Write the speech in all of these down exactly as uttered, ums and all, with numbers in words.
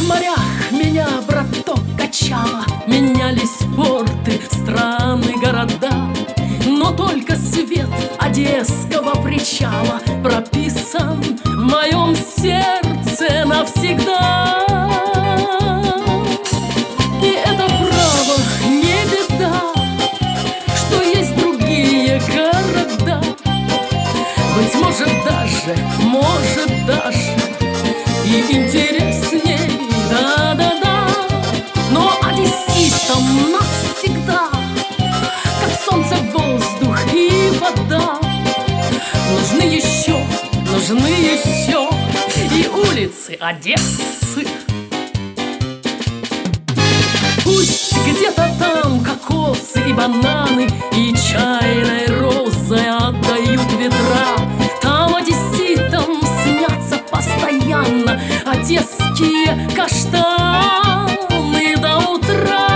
морях меня, браток, качало, менялись порты, страны, города, но только свет одесского причала прописан в моем сердце навсегда. И это право не беда, что есть другие города. Быть может даже, может даже и интересней, да-да-да. Но одесситам навсегда, как солнце, воздух и вода, нужны еще, нужны еще и улицы Одессы. Пусть где-то там кокосы и бананы и чайной розой отдают ветра, там одесситам снятся постоянно одесские каштаны до утра.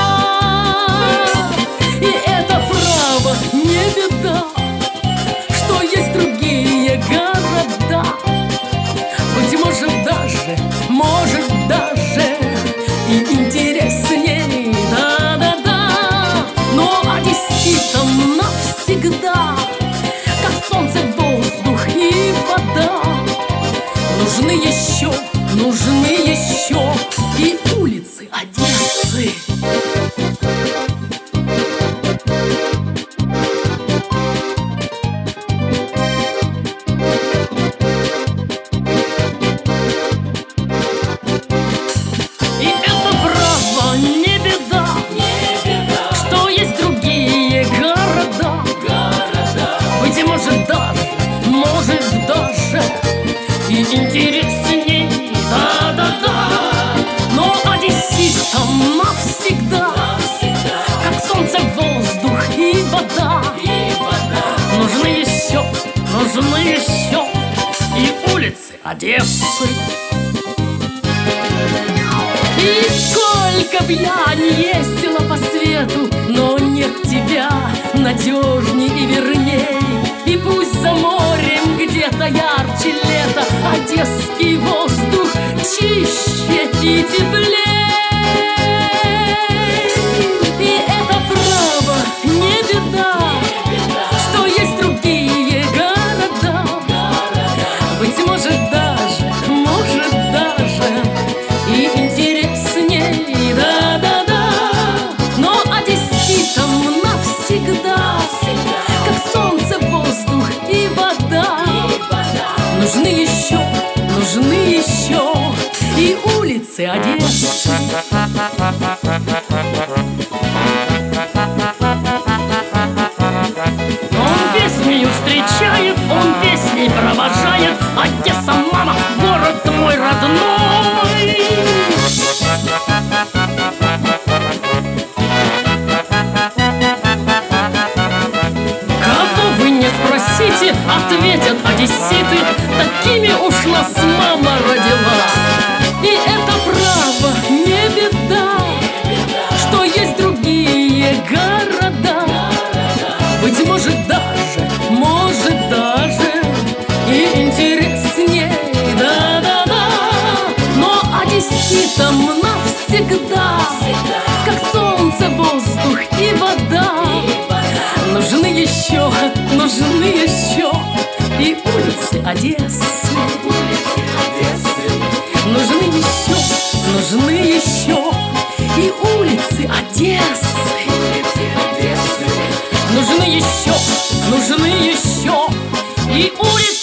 И это право не беда, что есть другие города. Быть может даже, может даже и интересней, да-да-да. Но одесситам навсегда, как солнце, воздух и вода, нужны еще, нужны еще и улицы Одессы. И это право не беда, не беда, что есть другие города, города. Быть может даже, может даже и интересней, да-да-да. Но одесситам навсегда, навсегда, как солнце, воздух и вода, и вода, нужны еще, нужны еще и улицы Одессы. И сколько б я не ездила по свету, но нет тебя надежней и верней. И пусть за морем где-то ярче лето, одесский воздух чище и теплей. И это право не беда, что есть другие города. Быть может даже, может даже и интересней, да-да-да. Но одесситам навсегда, как солнце, воздух и вода, нужны еще, нужны еще и улицы Одессы. Он песнею встречает, он песней провожает. Одесса, мама, город мой родной. Кого вы не спросите, ответят одесситы, такими уж нас мама родила. И это право не беда, что есть другие города. Быть может даже, может даже и интересней, да-да-да. Но одесситам навсегда, как солнце, воздух и вода, нужны еще, нужны еще и улицы Одессы. Нужны еще, нужны еще и улицы Одессы. Нужны еще, нужны еще и улицы